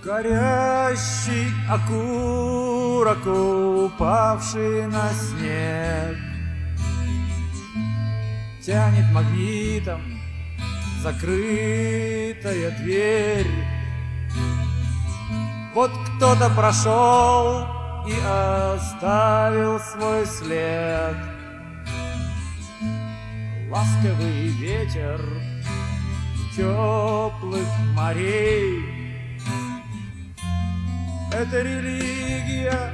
Горящий окурок, упавший на снег, тянет магнитом закрытая дверь. Вот кто-то прошел и оставил свой след. Ласковый ветер теплых морей — это религия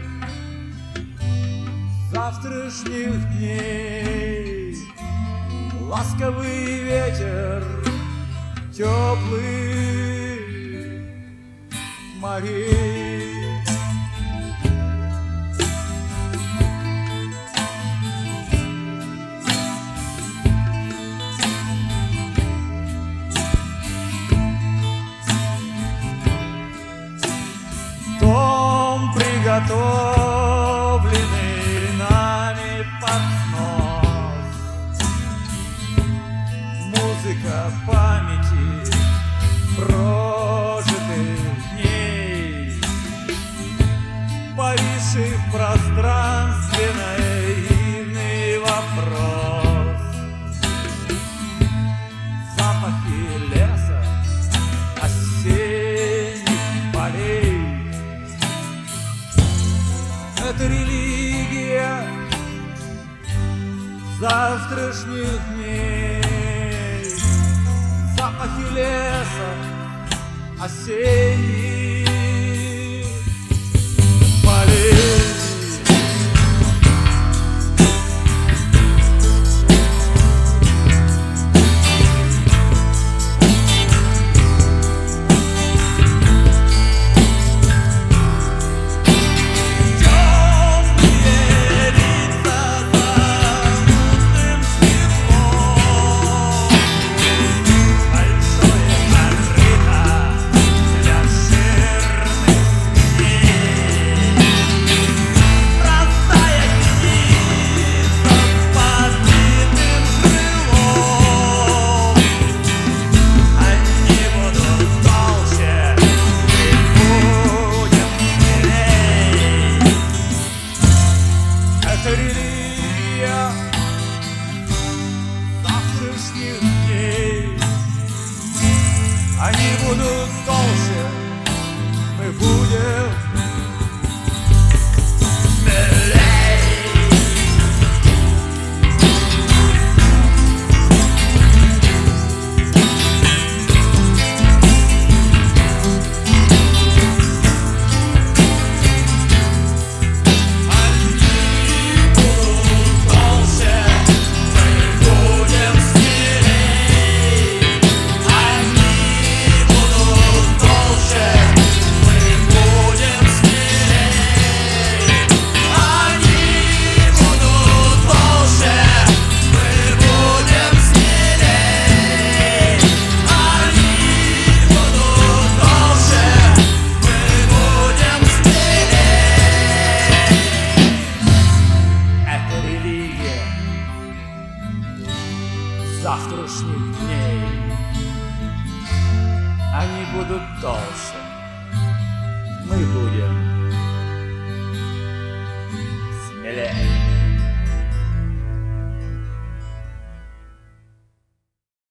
завтрашних дней. Ласковый ветер теплых морей. Дом, приготовленный нами под снос, музыка памяти прожитых дней, повисший в пространстве наивный вопрос. Запахи леса, осенних полей — это религия завтрашних дней. Запахи леса, осенних полей. Религия завтрашних дней. Они будут толще, мы будем смелей. Завтрашних дней. Они будут толще, мы будем смелее.